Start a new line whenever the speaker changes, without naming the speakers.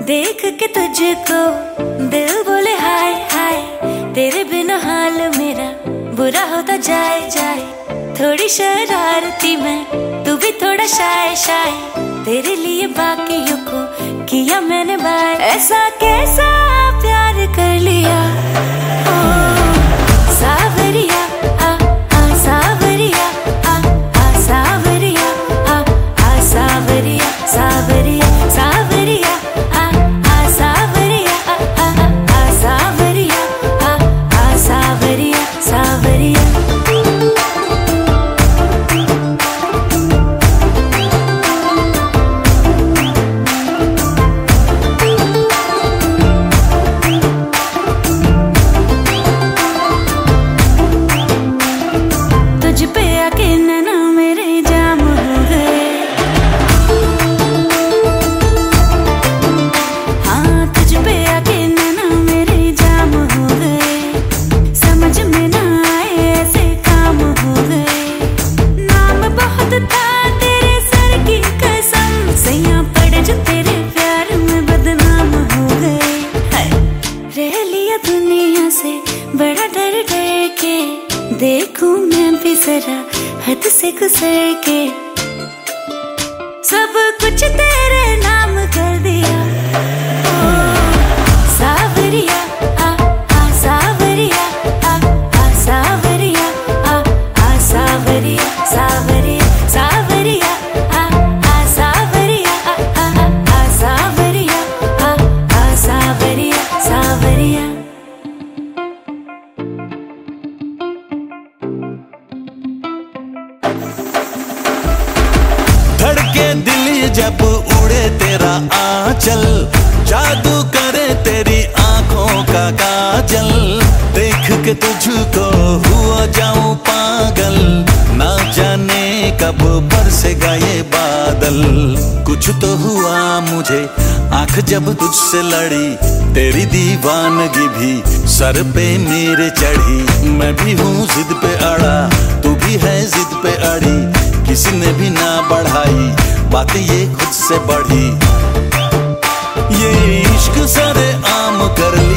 देख के तुझको दिल बोले हाय हाय, तेरे बिना हाल मेरा बुरा होता जाए जाए। थोड़ी शरारती मैं, तू भी थोड़ा शाय शाय, तेरे लिए बाकियों को किया मैंने बाय। ऐसा कैसा प्यार कर लिया ओ सावरिया, आ सावरिया, आ सावरिया, आ सावरिया, सावरिया सावरिया, आ सावरिया, आ सावरिया, आ सावरिया सावरिया। तुझ पे आके नैना मेरे जाम हो गए, हाँ तुझ पे आके नैना मेरे जाम हो गए। समझ में ना आए ऐसे काम हो गए, नाम बहुत था तेरे सर की कसम, सैया पड़ जो तेरे प्यार में बदनाम हो गए। रह लिया दुनिया से बड़ा डर डर के, देखूं मैं भी जरा हद से गुजर के, सब कुछ तेरे नाम कर दिया ओ सावरिया, आ सावरिया, आ सावरिया, आ सावरिया सावरिया सावरिया, आ सावरिया, आ सावरिया, आ सावरिया सावरिया।
धड़के दिल जब उड़े तेरा आंचल, जादू करे तेरी आंखों का काजल, देख के तुझको हुआ जाऊं पागल, ना जाने कब बरसेगा ये बादल। कुछ तो हुआ मुझे आंख जब तुझसे लड़ी, तेरी दीवानगी भी सर पे मेरे चढ़ी। मैं भी हूँ जिद पे अड़ा, तू भी है जिद पे अड़ी, किसी ने भी ना बढ़ाई बातें ये खुद से बढ़ी। ये इश्क सरे आम कर